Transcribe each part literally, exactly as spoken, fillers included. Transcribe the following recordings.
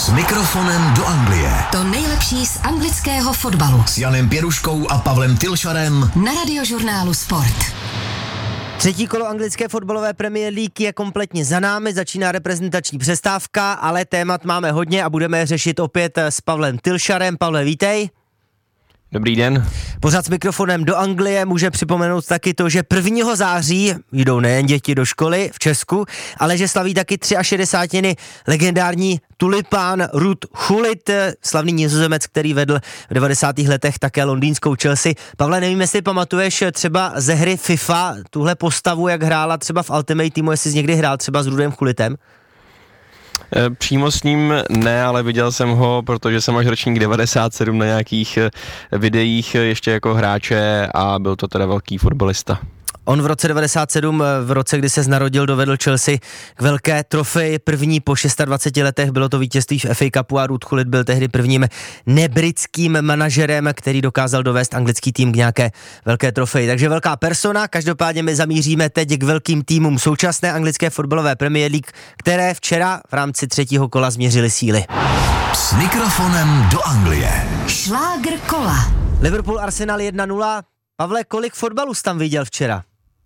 S mikrofonem do Anglie. To nejlepší z anglického fotbalu. S Janem Pěruškou a Pavlem Tylšarem. Na Radiožurnálu Sport. Třetí kolo anglické fotbalové Premier League je kompletně za námi, začíná reprezentační přestávka, ale témat máme hodně a budeme řešit opět s Pavlem Tylšarem. Pavle, vítej. Dobrý den. Pořád s mikrofonem do Anglie může připomenout taky to, že prvního září jdou nejen děti do školy v Česku, ale že slaví taky šedesátiny legendární tulipán Ruud Gullit, slavný Nizozemec, který vedl v devadesátých letech také londýnskou Chelsea. Pavle, nevím, jestli pamatuješ třeba ze hry FIFA tuhle postavu, jak hrála třeba v Ultimate Teamu, jestli jsi někdy hrál třeba s Rudem Gullittem? Přímo s ním ne, ale viděl jsem ho, protože jsem až ročník devadesát sedm na nějakých videích ještě jako hráče a byl to teda velký fotbalista. On v roce devadesát sedm, v roce, kdy se narodil, dovedl Chelsea k velké trofeji, první po dvaceti šesti letech, bylo to vítězství v F A Cupu a Ruud Gullit byl tehdy prvním nebritským manažerem, který dokázal dovést anglický tým k nějaké velké trofeji. Takže velká persona, každopádně my zamíříme teď k velkým týmům současné anglické fotbalové Premier League, které včera v rámci třetího kola změřily síly. S mikrofonem do Anglie. Šlágr kola. Liverpool Arsenal jedna nula. Pavle, kolik fotbalu jsi tam viděl včera?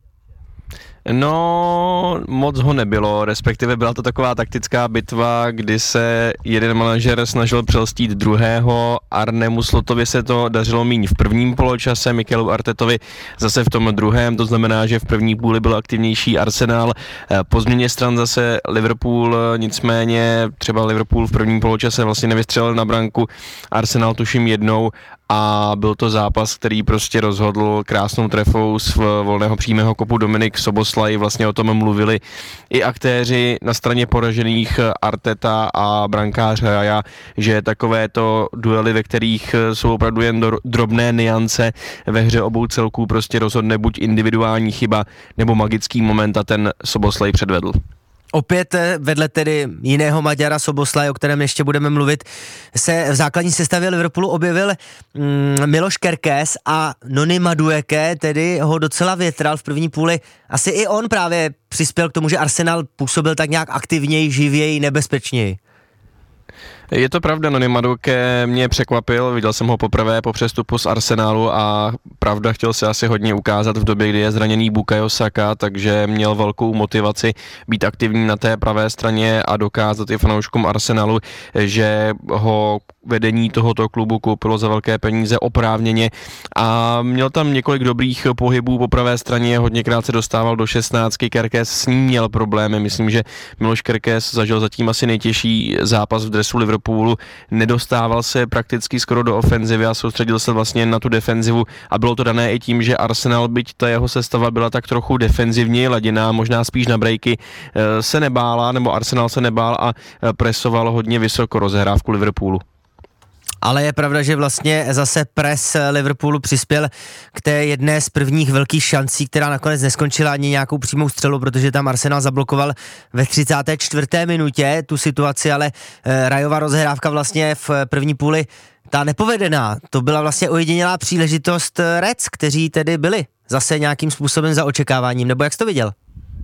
No, moc ho nebylo, respektive byla to taková taktická bitva, kdy se jeden manažer snažil přelstít druhého, Arnemu Slotovi se to dařilo míň v prvním poločase, Mikelu Artetovi zase v tom druhém, to znamená, že v první půli byl aktivnější Arsenal, po změně stran zase Liverpool, nicméně třeba Liverpool v prvním poločase vlastně nevystřelil na branku, Arsenal tuším jednou, a byl to zápas, který prostě rozhodl krásnou trefou z volného přímého kopu Dominik Szoboszlai, vlastně o tom mluvili i aktéři na straně poražených Arteta a brankář Raja, že takovéto duely, ve kterých jsou opravdu jen drobné niance ve hře obou celků, prostě rozhodne buď individuální chyba nebo magický moment a ten Szoboszlai předvedl. Opět vedle tedy jiného Maďara Szoboszlai, o kterém ještě budeme mluvit, se v základní sestavě Liverpoolu objevil mm, Miloš Kerkez a Noni Madueke, tedy ho docela větral v první půli. Asi i on právě přispěl k tomu, že Arsenal působil tak nějak aktivněji, živěji, nebezpečněji. Je to pravda, Noni Madueke mě překvapil, viděl jsem ho poprvé po přestupu z Arsenalu a pravda, chtěl se asi hodně ukázat v době, kdy je zraněný Bukayo Saka, takže měl velkou motivaci být aktivní na té pravé straně a dokázat i fanouškům Arsenalu, že ho vedení tohoto klubu koupilo za velké peníze oprávněně a měl tam několik dobrých pohybů po pravé straně, hodněkrát se dostával do šestnáctky, Kerkez s ním měl problémy, myslím, že Miloš Kerkez zažil zatím asi nejtěžší zápas v dresu Liverpoolu, nedostával se prakticky skoro do ofenzivy a soustředil se vlastně na tu defenzivu a bylo to dané i tím, že Arsenal, byť ta jeho sestava byla tak trochu defenzivně laděná, možná spíš na breaky, se nebála, nebo Arsenal se nebál a presoval hodně vysoko rozehrávku Liverpoolu. Ale je pravda, že vlastně zase pres Liverpoolu přispěl k té jedné z prvních velkých šancí, která nakonec neskončila ani nějakou přímou střelu, protože tam Arsenal zablokoval ve třicáté čtvrté minutě tu situaci, ale Rajova rozhrávka vlastně v první půli ta nepovedená. To byla vlastně ojedinělá příležitost Reds, kteří tedy byli zase nějakým způsobem za očekáváním, nebo jak jsi to viděl?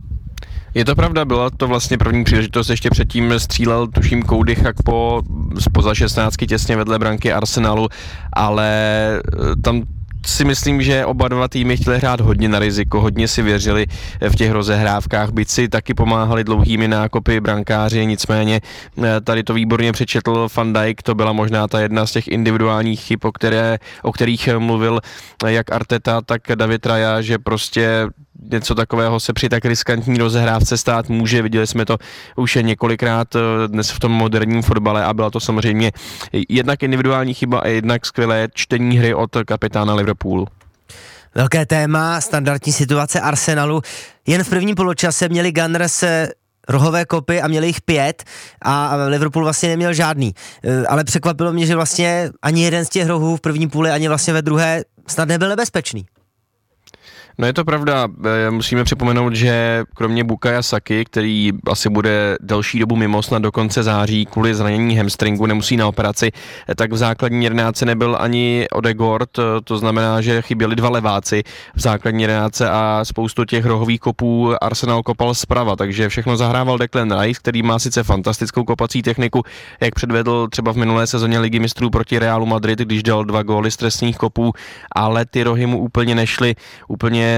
Je to pravda, byla to vlastně první příležitost, ještě předtím střílel tuším Cody Gakpo spoza šestnáctky těsně vedle branky Arsenalu, ale tam si myslím, že oba dva týmy chtěli hrát hodně na riziko, hodně si věřili v těch rozehrávkách, byť si taky pomáhali dlouhými nákopy brankáři, nicméně tady to výborně přečetl Van Dijk, to byla možná ta jedna z těch individuálních chyb, o, které, o kterých mluvil jak Arteta, tak David Raya, že prostě něco takového se při tak riskantní rozehrávce stát může, viděli jsme to už několikrát dnes v tom moderním fotbale a byla to samozřejmě jednak individuální chyba a jednak skvělé čtení hry od kapitána Liverpoolu. Velké téma, standardní situace Arsenalu. Jen v prvním poločase měli Gunners rohové kopy a měli jich pět a Liverpool vlastně neměl žádný. Ale překvapilo mě, že vlastně ani jeden z těch rohů v první půli, ani vlastně ve druhé snad nebyl nebezpečný. No je to pravda, musíme připomenout, že kromě Bukaya Saky, který asi bude delší dobu mimo snad do konce září kvůli zranění hamstringu, nemusí na operaci, tak v základní jedenáctce nebyl ani Odegaard, to znamená, že chyběli dva leváci v základní jedenáctce a spoustu těch rohových kopů Arsenal kopal zprava, takže všechno zahrával Declan Rice, který má sice fantastickou kopací techniku, jak předvedl třeba v minulé sezóně Ligy mistrů proti Realu Madrid, když dal dva góly z trestních kopů, ale ty rohy mu úplně nešly, úplně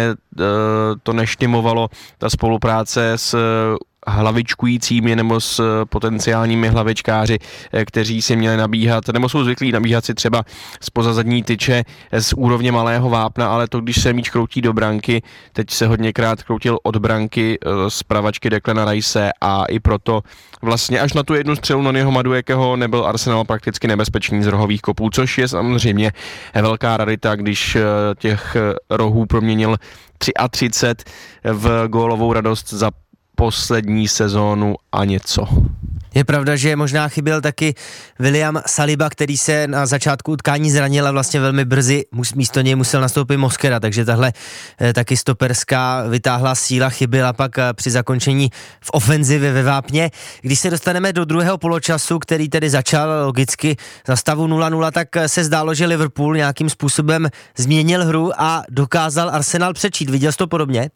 to neštimovalo, ta spolupráce s hlavičkujícími nebo s potenciálními hlavičkáři, kteří si měli nabíhat, nebo jsou zvyklí nabíhat si třeba spoza zadní tyče z úrovně malého vápna, ale to, když se míč kroutí do branky, teď se hodněkrát kroutil od branky z pravačky Declana Rice a i proto vlastně až na tu jednu střelu Noniho Maduekeho nebyl Arsenal prakticky nebezpečný z rohových kopů, což je samozřejmě velká rarita, když těch rohů proměnil třicet tři v gólovou radost za poslední sezónu a něco. Je pravda, že možná chyběl taky William Saliba, který se na začátku utkání zranil a vlastně velmi brzy místo něj musel nastoupit Mosquera, takže tahle eh, taky stoperská vytáhla síla chyběla pak eh, při zakončení v ofenzivě ve Vápně. Když se dostaneme do druhého poločasu, který tedy začal logicky za stavu nula nula, tak eh, se zdálo, že Liverpool nějakým způsobem změnil hru a dokázal Arsenal přečít. Viděl jsi to podobně?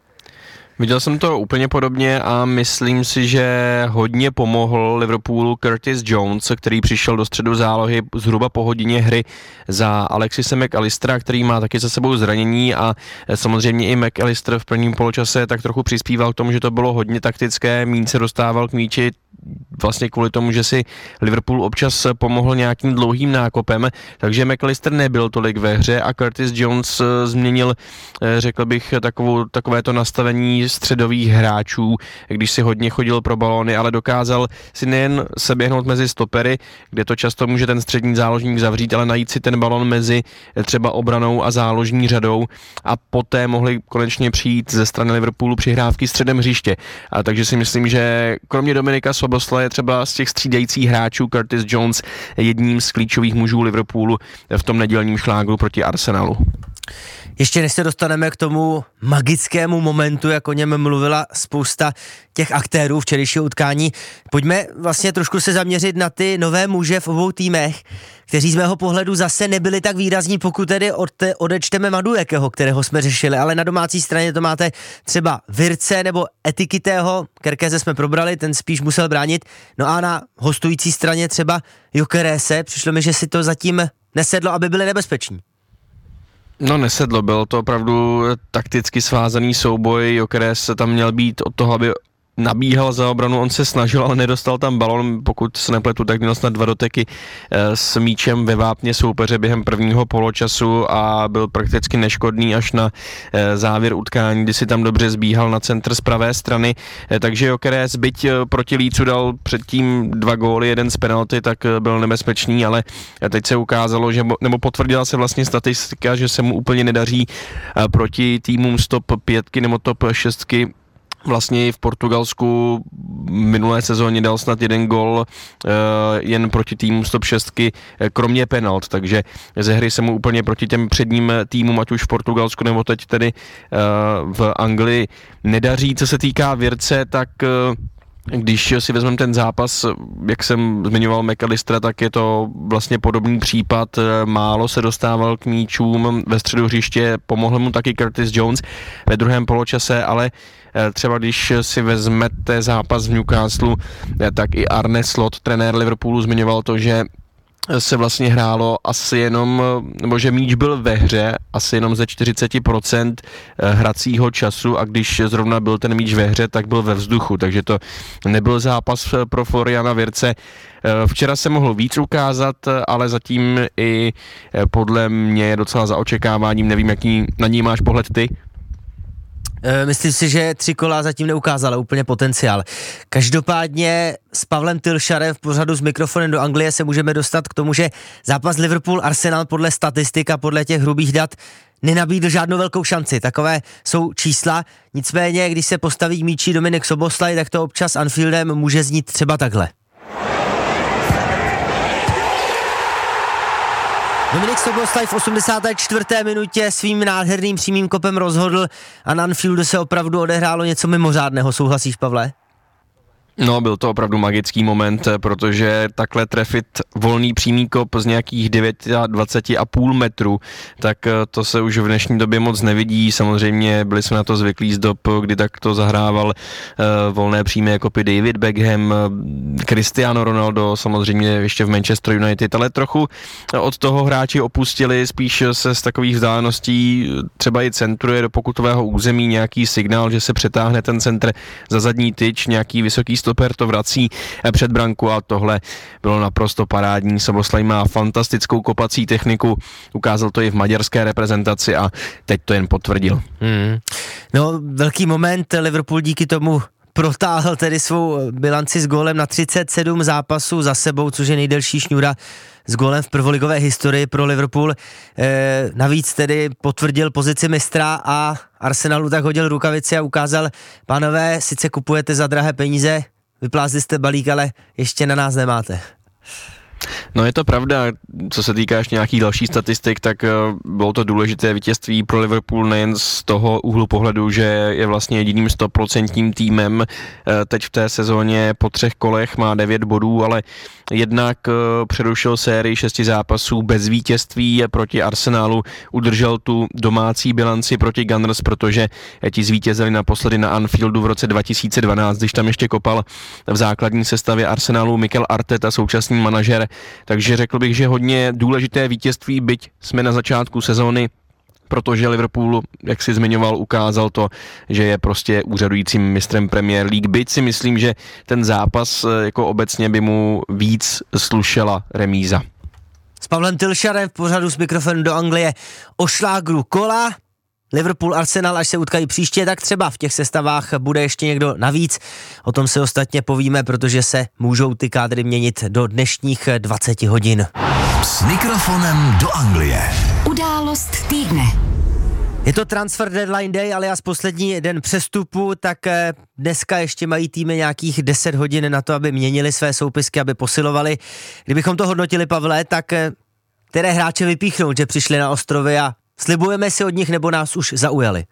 Viděl jsem to úplně podobně a myslím si, že hodně pomohl Liverpoolu Curtis Jones, který přišel do středu zálohy zhruba po hodině hry za Alexise McAllistera, který má taky za sebou zranění a samozřejmě i McAllister v prvním poločase tak trochu přispíval k tomu, že to bylo hodně taktické, míň se dostával k míči vlastně kvůli tomu, že si Liverpool občas pomohl nějakým dlouhým nákopem, takže McAllister nebyl tolik ve hře a Curtis Jones změnil, řekl bych, takovou, takovéto nastavení středových hráčů, když si hodně chodil pro balóny, ale dokázal si nejen se běhnout mezi stopery, kde to často může ten střední záložník zavřít, ale najít si ten balón mezi třeba obranou a záložní řadou a poté mohli konečně přijít ze strany Liverpoolu přihrávky středem hřiště. A takže si myslím, že kromě Dominika Szoboszlai je třeba z těch střídajících hráčů Curtis Jones jedním z klíčových mužů Liverpoolu v tom nedělním šlágru proti Arsenalu. Ještě než se dostaneme k tomu magickému momentu, jak o něm mluvila spousta těch aktérů včerejšího utkání, pojďme vlastně trošku se zaměřit na ty nové muže v obou týmech, kteří z mého pohledu zase nebyli tak výrazní, pokud tedy odte, odečteme Maduekeho, kterého jsme řešili, ale na domácí straně to máte třeba Virce nebo Etikitého, Kerkéze jsme probrali, ten spíš musel bránit, no a na hostující straně třeba Gyökerése, přišlo mi, že si to zatím nesedlo, aby byli nebezpeční. No nesedlo, byl to opravdu takticky svázaný souboj, Gyökeres tam měl být od toho, aby nabíhal za obranu, on se snažil, ale nedostal tam balon, pokud se nepletu, tak měl snad dva doteky s míčem ve vápně soupeře během prvního poločasu a byl prakticky neškodný až na závěr utkání, kdy si tam dobře zbíhal na centr z pravé strany, takže Gyökeres, byť proti Leedsu dal předtím dva góly, jeden z penalty, tak byl nebezpečný, ale teď se ukázalo, že, nebo potvrdila se vlastně statistika, že se mu úplně nedaří proti týmům z top pětky nebo top šestky. Vlastně v Portugalsku minulé sezóně dal snad jeden gól uh, jen proti týmům z top šestky, kromě penalt, takže ze hry se mu úplně proti těm předním týmům, ať už v Portugalsku nebo teď tedy uh, v Anglii, nedaří. Co se týká Virce, tak uh, když si vezmeme ten zápas, jak jsem zmiňoval McAllistera, tak je to vlastně podobný případ, málo se dostával k míčům ve středu hřiště, pomohl mu taky Curtis Jones ve druhém poločase, ale třeba když si vezmete zápas v Newcastle, tak i Arne Slot, trenér Liverpoolu, zmiňoval to, že se vlastně hrálo asi jenom, nebo že míč byl ve hře asi jenom ze čtyřicet procent hracího času a když zrovna byl ten míč ve hře, tak byl ve vzduchu, takže to nebyl zápas pro Floriana Wirtze. Včera se mohl víc ukázat, ale zatím i podle mě je docela za očekáváním, nevím, jaký na ní máš pohled ty. Myslím si, že tři kola zatím neukázala úplně potenciál. Každopádně s Pavlem Tilšarem v pořadu s mikrofonem do Anglie se můžeme dostat k tomu, že zápas Liverpool-Arsenal podle statistik a podle těch hrubých dat nenabídl žádnou velkou šanci. Takové jsou čísla, nicméně když se postaví míčí Dominik Szoboszlai, tak to občas Anfieldem může znít třeba takhle. Dominik Szoboszlai v osmdesáté čtvrté minutě svým nádherným přímým kopem rozhodl a na Anfieldu se opravdu odehrálo něco mimořádného. Souhlasíš, Pavle? No, byl to opravdu magický moment, protože takhle trefit volný přímý kop z nějakých dvacet devět a půl metru, tak to se už v dnešní době moc nevidí. Samozřejmě byli jsme na to zvyklí z dob, kdy takto zahrával uh, volné přímé kopy David Beckham, Cristiano Ronaldo, samozřejmě ještě v Manchester United, ale trochu od toho hráči opustili, spíš se z takových vzdáleností třeba i centruje do pokutového území nějaký signál, že se přetáhne ten centr za zadní tyč, nějaký vysoký stoper to vrací před branku a tohle bylo naprosto parádní. Szoboszlai má fantastickou kopací techniku, ukázal to i v maďarské reprezentaci a teď to jen potvrdil. Hmm. No, velký moment, Liverpool díky tomu protáhl tedy svou bilanci s gólem na třicet sedm zápasů za sebou, což je nejdelší šňůra s gólem v prvoligové historii pro Liverpool. E, navíc tedy potvrdil pozici mistra a Arsenalu tak hodil rukavici a ukázal, pánové, sice kupujete za drahé peníze, vyplázli jste balík, ale ještě na nás nemáte. No je to pravda, co se týká ještě nějakých dalších statistik, tak bylo to důležité vítězství pro Liverpool nejen z toho úhlu pohledu, že je vlastně jediným stoprocentním týmem teď v té sezóně po třech kolech, má devět bodů, ale jednak přerušil sérii šesti zápasů bez vítězství proti Arsenalu, udržel tu domácí bilanci proti Gunners, protože ti zvítězili naposledy na Anfieldu v roce dva tisíce dvanáct, když tam ještě kopal v základní sestavě Arsenalu Mikel Arteta, současný manažer. Takže řekl bych, že hodně důležité vítězství, byť jsme na začátku sezóny, protože Liverpool, jak si zmiňoval, ukázal to, že je prostě úřadujícím mistrem Premier League. Byť si myslím, že ten zápas jako obecně by mu víc slušela remíza. S Pavlem Tilšarem v pořadu z Mikrofonu do Anglie o šlágru kola. Liverpool, Arsenal, až se utkají příště, tak třeba v těch sestavách bude ještě někdo navíc. O tom si ostatně povíme, protože se můžou ty kádry měnit do dnešních dvacet hodin. S mikrofonem do Anglie. Událost týdne. Je to transfer deadline day, alias poslední den přestupu, tak dneska ještě mají týmy nějakých deset hodin na to, aby měnili své soupisky, aby posilovali. Kdybychom to hodnotili, Pavle, tak které hráče vypíchnout, že přišli na ostrovy a slibujeme si od nich, nebo nás už zaujali?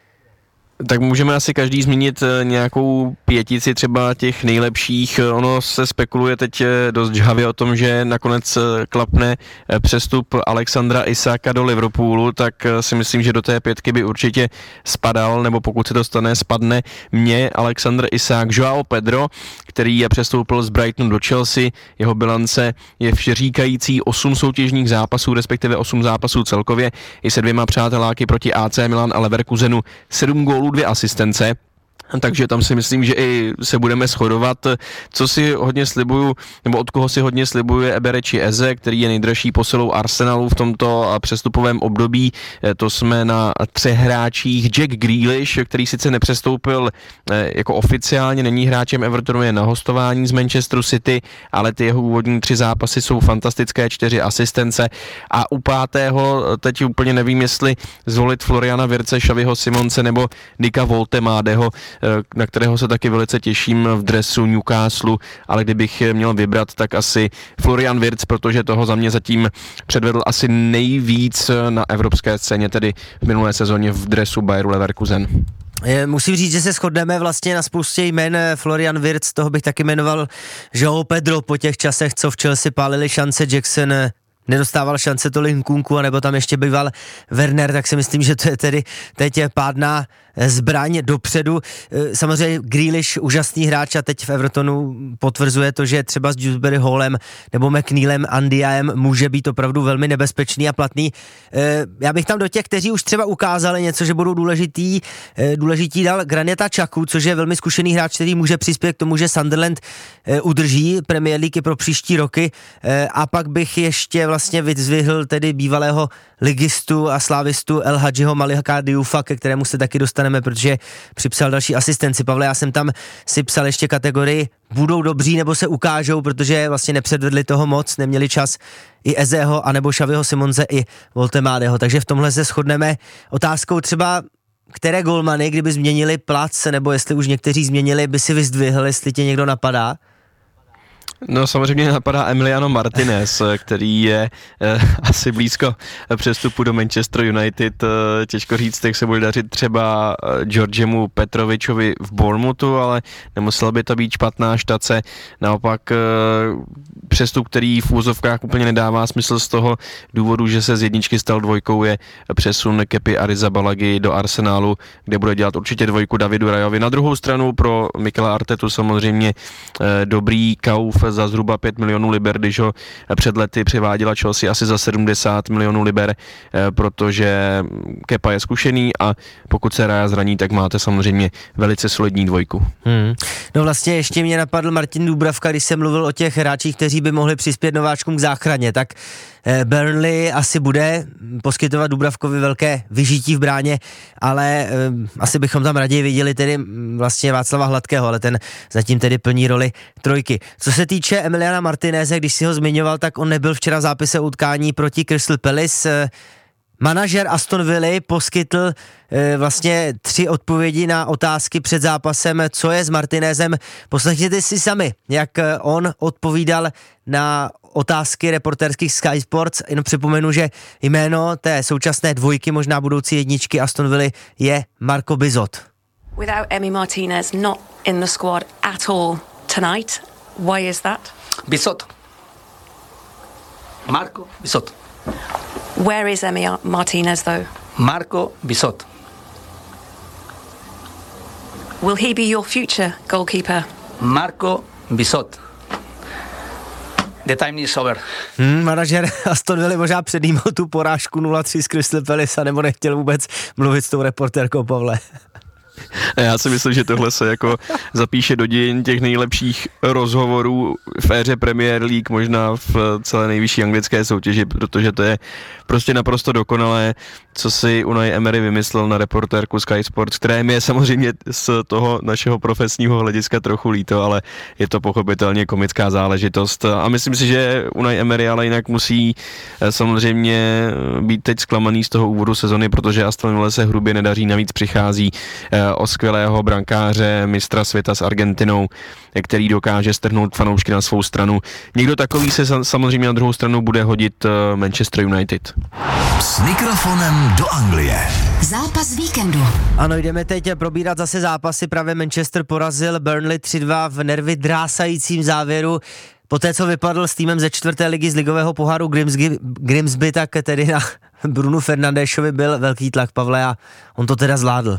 Tak můžeme asi každý zmínit nějakou pětici třeba těch nejlepších. Ono se spekuluje teď dost žhavě o tom, že nakonec klapne přestup Alexandra Isáka do Liverpoolu, tak si myslím, že do té pětky by určitě spadal, nebo pokud se to stane, spadne mě Alexander Isák. Joao Pedro, který je přestoupil z Brightonu do Chelsea, jeho bilance je všeříkající, osm soutěžních zápasů, respektive osm zápasů celkově, i se dvěma přáteláky proti A C Milan a Leverkusenu, sedm gólů, dvě asistence. Takže tam si myslím, že i se budeme shodovat. Co si hodně slibuju, nebo od koho si hodně slibuje Eberechi Eze, který je nejdražší posilou Arsenalu v tomto přestupovém období. To jsme na třech hráčích. Jack Grealish, který sice nepřestoupil jako oficiálně, není hráčem Evertonu, je na hostování z Manchesteru City, ale ty jeho úvodní tři zápasy jsou fantastické, čtyři asistence. A u pátého teď úplně nevím, jestli zvolit Floriana Wirtze, Xaviho Simonse nebo Nika Woltemádeho, na kterého se taky velice těším v dresu Newcastle, ale kdybych měl vybrat, tak asi Florian Wirtz, protože toho za mě zatím předvedl asi nejvíc na evropské scéně, tedy v minulé sezóně v dresu Bayeru Leverkusen. Musím říct, že se shodneme vlastně na spoustě jmen. Florian Wirtz, toho bych taky jmenoval Joao Pedro po těch časech, co v Chelsea pálili šance, Jackson nedostával šance tolik Nkunku, anebo tam ještě býval Werner, tak si myslím, že to je tedy teď je pádná zbraň dopředu. Samozřejmě Grealish, úžasný hráč a teď v Evertonu potvrzuje to, že třeba s Dewsbury Hallem nebo McNeilem, Andiaem může být opravdu velmi nebezpečný a platný. Já bych tam do těch, kteří už třeba ukázali něco, že budou důležitý, důležitý dal Granita Xhaku, což je velmi zkušený hráč, který může přispět k tomu, že Sunderland udrží Premier League pro příští roky, a pak bych ještě vlastně vyzvihl tedy bývalého ligistu a slávistu El Hadžiho Malika Diouffa, ke kterému se taky dostaneme, protože připsal další asistenci. Pavle, já jsem tam si psal ještě kategorii budou dobří nebo se ukážou, protože vlastně nepředvedli toho moc, neměli čas i Ezeho, anebo Xaviho Simonse i Woltemádeho, takže v tomhle se shodneme. Otázkou třeba, které golmany, kdyby změnili plac, nebo jestli už někteří změnili, by si vyzdvihl, jestli tě někdo napadá? No samozřejmě napadá Emiliano Martinez, který je eh, asi blízko přestupu do Manchester United. Eh, těžko říct, jak se bude dařit třeba eh, Georgiemu Petrovičovi v Bournemouthu, ale nemusela by to být špatná štace. Naopak eh, přestup, který v úzovkách úplně nedává smysl z toho důvodu, že se z jedničky stal dvojkou, je přesun Kepi Arrizabalagy do Arsenálu, kde bude dělat určitě dvojku Davidu Rajovi. Na druhou stranu pro Mikela Artetu samozřejmě eh, dobrý kauf za zhruba pět milionů liber, když ho před lety převáděla Chelsea asi za sedmdesát milionů liber, protože Kepa je zkušený a pokud se Raja zraní, tak máte samozřejmě velice solidní dvojku. Hmm. No vlastně ještě mě napadl Martin Dúbravka, když jsem mluvil o těch hráčích, kteří by mohli přispět nováčkům k záchraně, tak Burnley asi bude poskytovat Dúbravkovi velké vyžití v bráně, ale um, asi bychom tam raději viděli tedy vlastně Václava Hladkého, ale ten zatím tedy plní roli trojky. Co se týče Emiliana Martineze, když si ho zmiňoval, tak on nebyl včera v zápise utkání proti Crystal Palace. Manažer Aston Villa poskytl e, vlastně tři odpovědi na otázky před zápasem, co je s Martinezem. Poslechněte si sami, jak on odpovídal na otázky reportérských Sky Sports. Jenom připomenu, že jméno té současné dvojky, možná budoucí jedničky Aston Villa je Marco Bizot. Without Emi Martinez not in the squad at all tonight, why is that? Bizot. Marco Bizot. Where is Emi Martinez though? Marco Bizot. Will he be your future goalkeeper? Marco Bizot. The time is over. Hmm, manažer Aston Villa možná předjímal tu porážku nula tři z Crystal Palace a nebo nechtěl vůbec mluvit s tou reportérkou, Pavle. Já si myslím, že tohle se jako zapíše do dějin těch nejlepších rozhovorů v éře Premier League, možná v celé nejvyšší anglické soutěži, protože to je prostě naprosto dokonalé, co si Unai Emery vymyslel na reportérku Sky Sports, které mi je samozřejmě z toho našeho profesního hlediska trochu líto, ale je to pochopitelně komická záležitost. A myslím si, že Unai Emery ale jinak musí samozřejmě být teď zklamaný z toho úvodu sezony, protože Aston Villa se hrubě nedaří, navíc přichází o skvělého brankáře, mistra světa s Argentinou, který dokáže strhnout fanoušky na svou stranu. Někdo takový se samozřejmě na druhou stranu bude hodit Manchester United. S mikrofonem do Anglie. Zápas víkendu. Ano, jdeme teď probírat zase zápasy. Právě Manchester porazil Burnley tři dva v nervy drásajícím závěru. Poté, co vypadl s týmem ze čtvrté ligy z ligového poháru Grimsby, Grimsby, tak tedy na Brunu Fernandéšovi byl velký tlak, Pavle, a on to teda zvládl.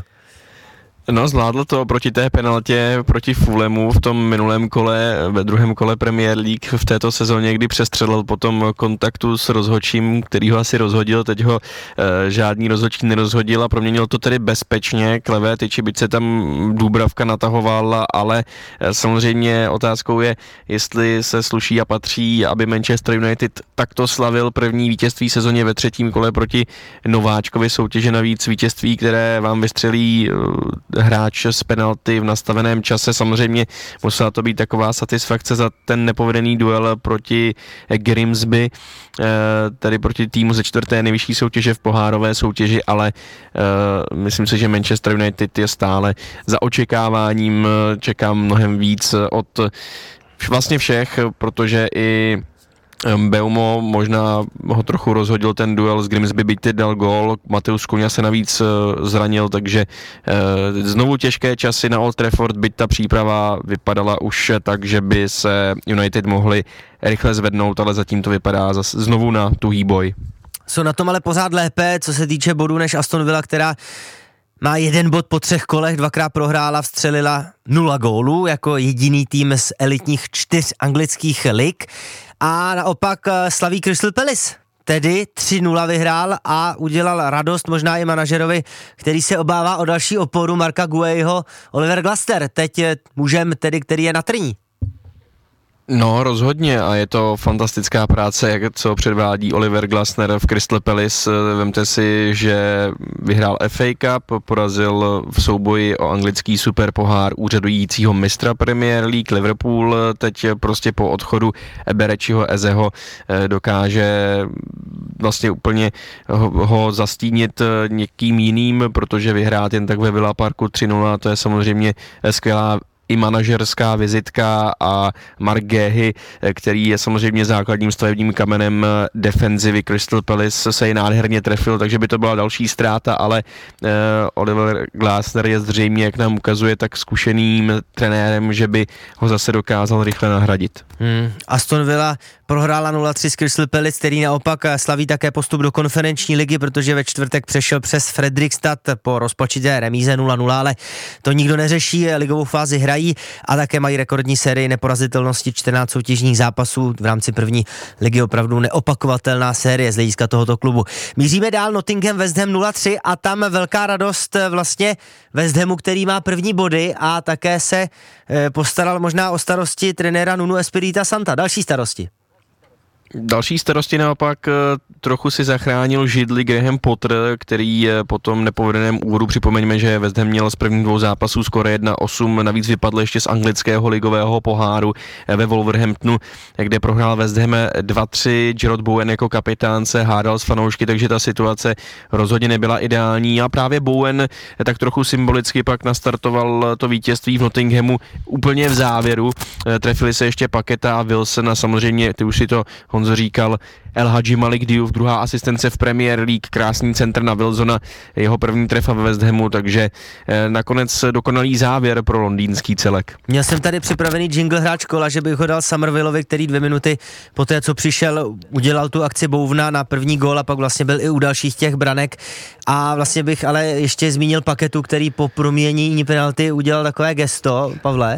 No, zvládl to proti té penaltě proti Fulhamu v tom minulém kole, ve druhém kole Premier League v této sezóně, kdy přestřelil po tom kontaktu s rozhodčím, který ho asi rozhodil, teď ho e, žádný rozhodčí nerozhodil a proměnil to tedy bezpečně k levé tyči, byť se tam Dúbravka natahoval, ale e, samozřejmě otázkou je, jestli se sluší a patří, aby Manchester United takto slavil první vítězství sezóně ve třetím kole proti nováčkovi soutěže, navíc vítězství, které vám vystřelí e, hráč z penalty v nastaveném čase. Samozřejmě musela to být taková satisfakce za ten nepovedený duel proti Grimsby, tedy proti týmu ze čtvrté nejvyšší soutěže v pohárové soutěži, ale myslím si, že Manchester United je stále za očekáváním, čekám mnohem víc od vlastně všech, protože i Beumo možná ho trochu rozhodil ten duel s Grimsby, byť teď dal gól, Mateus Cunha se navíc zranil, takže znovu těžké časy na Old Trafford, byť ta příprava vypadala už tak, že by se United mohli rychle zvednout, ale zatím to vypadá zase znovu na tuhý boj. Jsou na tom ale pořád lépe, co se týče bodů, než Aston Villa, která má jeden bod po třech kolech, dvakrát prohrála, vstřelila nula gólů jako jediný tým z elitních čtyř anglických lig. A naopak slaví Crystal Palace, tedy tři nula vyhrál a udělal radost možná i manažerovi, který se obává o další oporu Marka Guehiho, Oliver Glasner, teď mužem tedy, který je na trní. No, rozhodně a je to fantastická práce, jak co předvádí Oliver Glasner v Crystal Palace. Vemte si, že vyhrál F A Cup, porazil v souboji o anglický superpohár úřadujícího mistra Premier League Liverpool, teď prostě po odchodu Eberechiho Ezeho dokáže vlastně úplně ho, ho zastínit někým jiným, protože vyhrát jen tak ve Villa Parku tři nula, to je samozřejmě skvělá i manažerská vizitka a Mark Gehy, který je samozřejmě základním stavebním kamenem defenzivy Crystal Palace, se ji nádherně trefil, takže by to byla další ztráta, ale uh, Oliver Glasner je zřejmě, jak nám ukazuje, tak zkušeným trenérem, že by ho zase dokázal rychle nahradit. Hmm. Aston Villa prohrála nula tři s Crystal Palace, který naopak slaví také postup do konferenční ligy, protože ve čtvrtek přešel přes Fredrikstad po rozpočité remíze nula nula, ale to nikdo neřeší, ligovou fázi hrají a také mají rekordní sérii neporazitelnosti, čtrnáct soutěžních zápasů v rámci první ligy, opravdu neopakovatelná série z hlediska tohoto klubu. Míříme dál, Nottingham West Ham nula tři a tam velká radost vlastně West Hamu, který má první body a také se e, postaral možná o starosti trenéra Nuno Espirita Santa. Další starosti. Další starosti naopak trochu si zachránil židli Graham Potter, který po tom nepovedeném úvodu, připomeňme, že West Ham měl z prvních dvou zápasů skoro jedna osm, navíc vypadl ještě z anglického ligového poháru ve Wolverhamptonu, kde prohrál West Ham dva tři, Jarrod Bowen jako kapitán se hádal s fanoušky, takže ta situace rozhodně nebyla ideální a právě Bowen tak trochu symbolicky pak nastartoval to vítězství v Nottinghamu úplně v závěru. Trefili se ještě Paketa a Wilson a samozřejmě, ty už si to Honzo říkal, El Hadji Malik Diouf, druhá asistence v Premier League, krásný centr na Wilsona, jeho první trefa ve West Hamu, takže eh, nakonec dokonalý závěr pro londýnský celek. Měl jsem tady připravený jingle hráč kola, že bych ho dal Somervillovi, který dvě minuty po té, co přišel, udělal tu akci Bouvna na první gól a pak vlastně byl i u dalších těch branek a vlastně bych ale ještě zmínil Paketu, který po proměnění penalty udělal takové gesto, Pavle.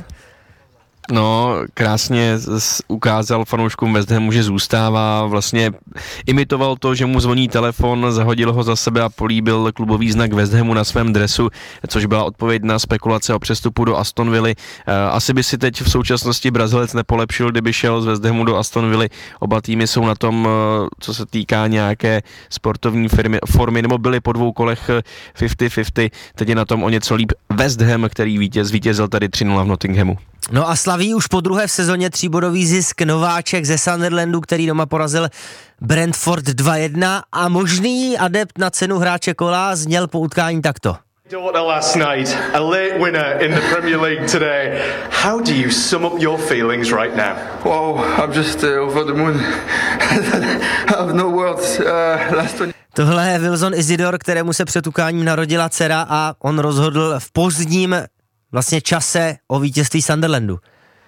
No, krásně ukázal fanouškům West Hamu, že zůstává, vlastně imitoval to, že mu zvoní telefon, zahodil ho za sebe a políbil klubový znak West Hamu na svém dresu, což byla odpověď na spekulace o přestupu do Aston Villy. Asi by si teď v současnosti Brazilec nepolepšil, kdyby šel z West Hamu do Aston Villy. Oba týmy jsou na tom, co se týká nějaké sportovní firmy, formy, nebo byly po dvou kolech padesát padesát, teď je na tom o něco líp West Ham, který vítěz, vítězil tady tři nula v Nottinghamu. No a slaví už po druhé v sezóně tříbodový zisk nováček ze Sunderlandu, který doma porazil Brentford dva jedna a možný adept na cenu hráče kola zněl po utkání takto. Daughter last night, a late winner in the Premier League today. How do you sum up your feelings right now? Wow, I'm just uh, over the moon. I have no words. Uh, last one. Tohle je Wilson Isidor, kterému se před utkáním narodila dcera a on rozhodl v pozdním vlastně čase o vítězství Sunderlandu.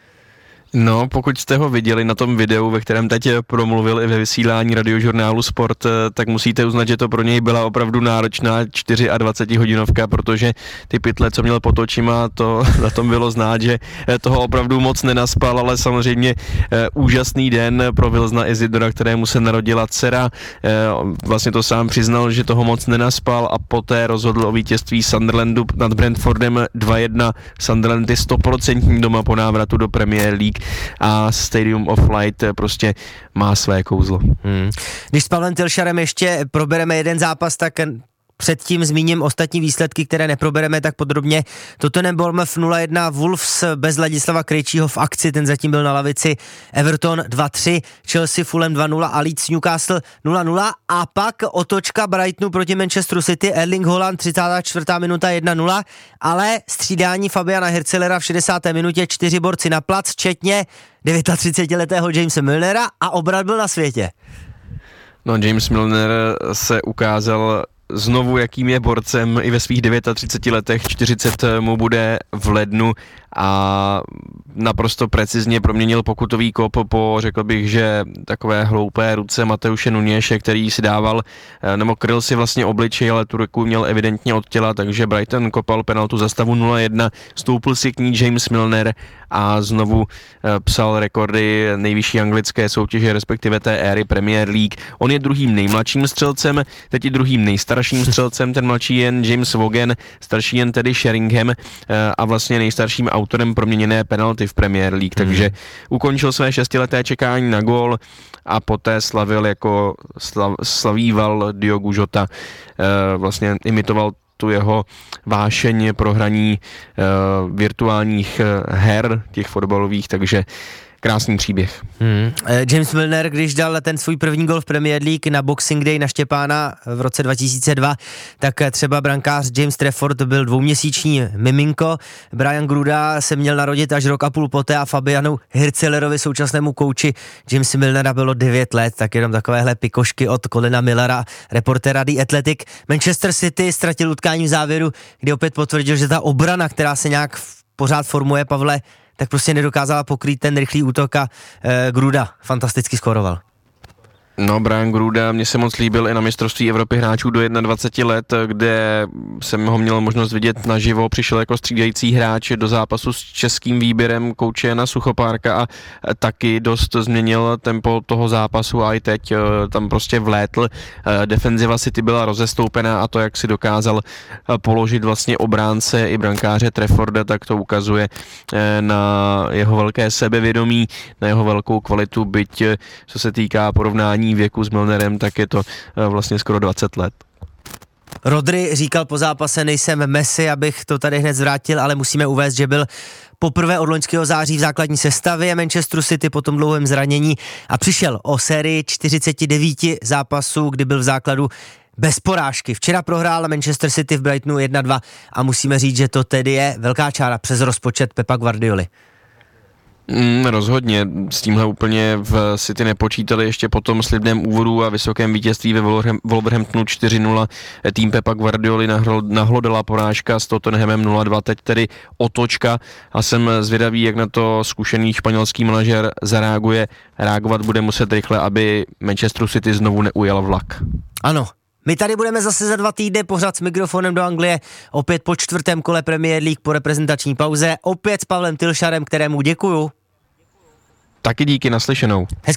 No, pokud jste ho viděli na tom videu, ve kterém teď promluvil i ve vysílání radiožurnálu Sport, tak musíte uznat, že to pro něj byla opravdu náročná dvacetičtyřhodinovka, protože ty pytle, co měl pod očima, to na tom bylo znát, že toho opravdu moc nenaspal, ale samozřejmě e, úžasný den pro Wilsona Isidora, kterému se narodila dcera. E, vlastně to sám přiznal, že toho moc nenaspal a poté rozhodl o vítězství Sunderlandu nad Brentfordem dva jedna. Sunderland je stoprocentní doma po návratu do Premier League a Stadium of Light prostě má své kouzlo. Hmm. Když s Pavlem Tilšarem ještě probereme jeden zápas, tak předtím zmíním ostatní výsledky, které neprobereme tak podrobně. Tottenham Bournemouth nula jedna, Wolves bez Ladislava Krejčího v akci, ten zatím byl na lavici, Everton dva tři, Chelsea Fulham dva nula a Leeds Newcastle nula nula a pak otočka Brightonu proti Manchesteru City, Erling Haaland třicátá čtvrtá minuta jedna nula, ale střídání Fabiana Hircelera v šedesáté minutě, čtyři borci na plac, včetně třicetidevětiletého Jamesa Milnera a obrat byl na světě. No, James Milner se ukázal znovu, jakým je borcem i ve svých třiceti devíti letech, čtyřicet mu bude v lednu a naprosto precizně proměnil pokutový kop po, řekl bych, že takové hloupé ruce Mateuše Nuněše, který si dával, nebo kryl si vlastně obličej, ale tu ruku měl evidentně od těla, takže Brighton kopal penaltu za stavu nula jedna, stoupil si k ní James Milner a znovu psal rekordy nejvyšší anglické soutěže, respektive té éry Premier League. On je druhým nejmladším střelcem, teď je druhým nejstarším střelcem, ten mladší jen James Vaughan, starší jen tedy Sheringham a vlastně nejstarším autorem proměněné penalty v Premier League, takže ukončil své šestileté čekání na gól a poté slavil jako slav, slavíval Diogo Jota, vlastně imitoval tu jeho vášeň pro hraní uh, virtuálních uh, her, těch fotbalových, takže krásný příběh. Hmm. James Milner, když dal ten svůj první gol v Premier League na Boxing Day na Štěpána v roce dva tisíce dva, tak třeba brankář James Trafford byl dvouměsíční miminko, Brian Gruda se měl narodit až rok a půl poté a Fabianu Hircelerovi, současnému kouči Jamesa Milnera, bylo devět let, tak jenom takovéhle pikošky od Colina Millera, reportéra The Athletic. Manchester City ztratil utkání v závěru, kdy opět potvrdil, že ta obrana, která se nějak pořád formuje, Pavle, tak prostě nedokázala pokrýt ten rychlý útok a e, Gruda fantasticky skoroval. No, Brian Gruda mě se moc líbil i na mistrovství Evropy hráčů do dvacet jedna let, kde jsem ho měl možnost vidět naživo, přišel jako střídající hráč do zápasu s českým výběrem kouče Jana Suchopárka a taky dost změnil tempo toho zápasu a i teď tam prostě vlétl. Defenziva City byla rozestoupená a to, jak si dokázal položit vlastně obránce i brankáře Trafforda, tak to ukazuje na jeho velké sebevědomí, na jeho velkou kvalitu, byť co se týká porovnání věku s Milnerem, tak je to vlastně skoro dvacet let. Rodri říkal po zápase, nejsem Messi, abych to tady hned zvrátil, ale musíme uvést, že byl poprvé od loňského září v základní sestavě Manchesteru City po tom dlouhém zranění a přišel o sérii čtyřicet devět zápasů, kdy byl v základu bez porážky. Včera prohrál Manchester City v Brightonu jedna dva a musíme říct, že to tedy je velká čára přes rozpočet Pepa Guardioli. Mm, rozhodně, s tímhle úplně v City nepočítali ještě po tom slibném úvodu a vysokém vítězství ve Wolverhamptonu čtyři nula. Tým Pepa Guardioli nahlodala porážka s Tottenhamem nula dva, teď tedy otočka a jsem zvědavý, jak na to zkušený španělský manažer zareaguje. Reagovat bude muset rychle, aby Manchesteru City znovu neujel vlak. Ano. My tady budeme zase za dva týdny pořád s mikrofonem do Anglie, opět po čtvrtém kole Premier League po reprezentační pauze, opět s Pavlem Tylšarem, kterému děkuju. Taky díky, naslyšenou. Hezký